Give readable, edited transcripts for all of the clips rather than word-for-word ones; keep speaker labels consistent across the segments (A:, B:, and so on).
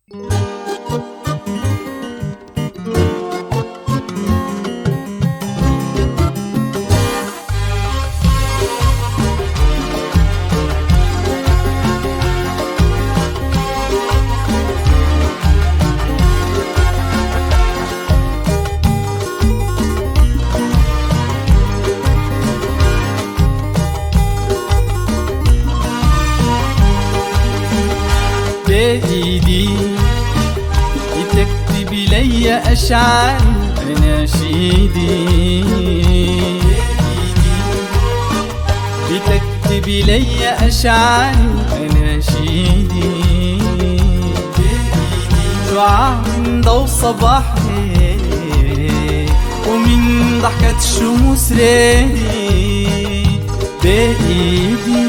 A: بإيدي تكتب لي أشعار أناشيدي، بتكتب لي أشعار أناشيدي، شعاع من ضوء صباحي ومن ضحكة الشموس ريدي بإيدي.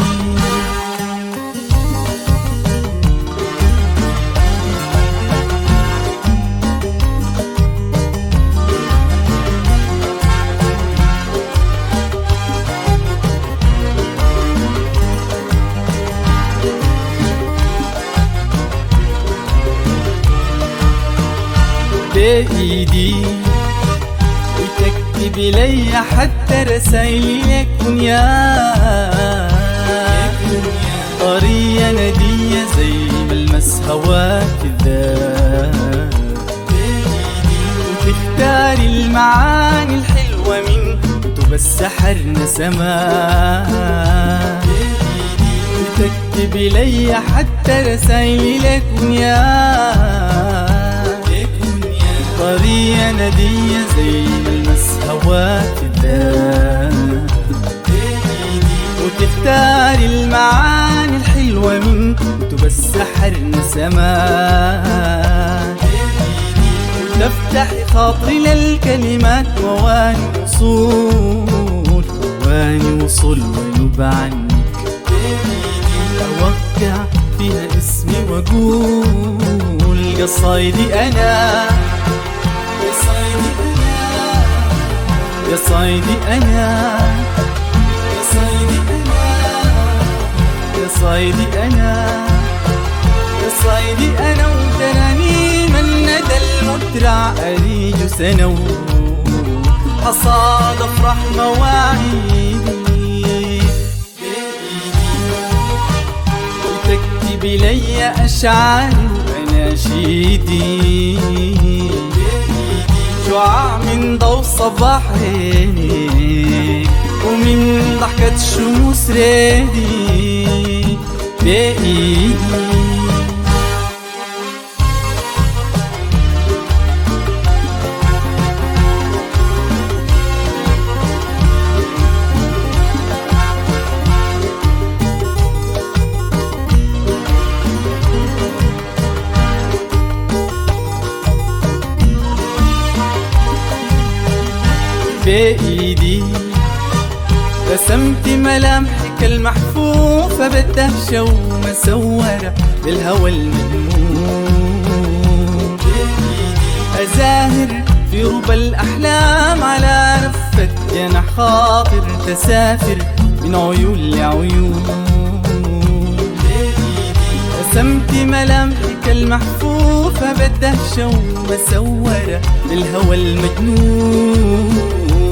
A: بإيدي وتكتب لي حتى رسايلك كونياك، طرية ندية زي ملمس هواك الذاب، وتختاري المعاني الحلوة من كتب السحر نسمات، وتكتب لي حتى رسايلك كونياك، طرية ندية زي ملمس هواك الذاب، وتختاري المعاني الحلوة من كتب السحر نسمات، وتفتحي خاطري للكلمات وواني وصول، واني وصول ونوب عنك، أوقع فيها اسمي وأقول قصايدي أنا، يا صايدي أنا، يا صايدي أنا، يا صايدي أنا، يا صايدي أنا، وترانيم الندى المترع أريج سنو حصاد أفرح مواعيدي، وتكتب لي أشعار أناشيدي، شعاع من ضوء صباح عينيك ومن ضحكة الشموس ريدي بإيدي. بإيدي رسمت ملامحك المحفوفة بالدهشة ومسورة بالهوى المجنون، أزاهر في ربى الأحلام على رفة جناح خاطر تسافر من عيون لعيون، رسمت ملامحك المحفوفة بالدهشة ومسورة بالهوى المجنون،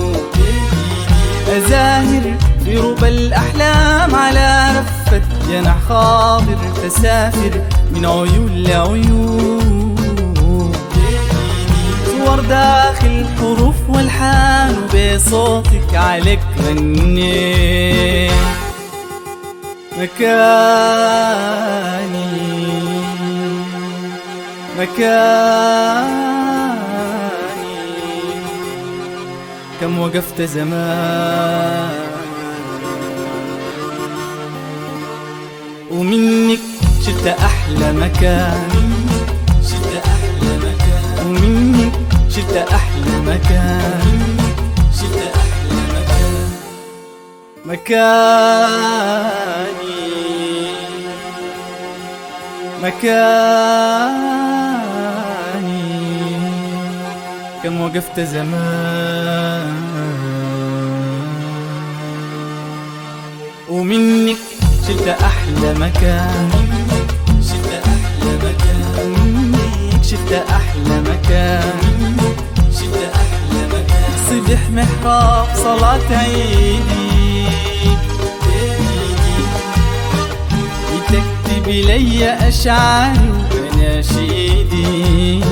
A: أزاهر في ربى الأحلام على رفة جناح خاطر تسافر من عيون لعيون، صور داخل حروف والحان بصوتك عليك غني، مكاني كم وقفت زمان، ومنك شلت أحلى مكان، شلت أحلى مكان، ومنك شلت أحلى مكان، شلت أحلى مكان، مكاني كم وقفت زمان، ومنك شلت أحلى مكان، شلت أحلى مكان، مكان،
B: شفت أحلى مكان،
A: صبح محراب صلاة عيدي، تكتب لي أشعاري وأناشيدي،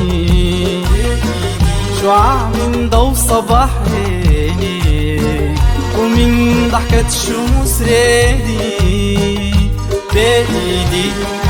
A: شعاع من ضو صباح ليلي ومن ضحكة شموس ريدي بإيدي.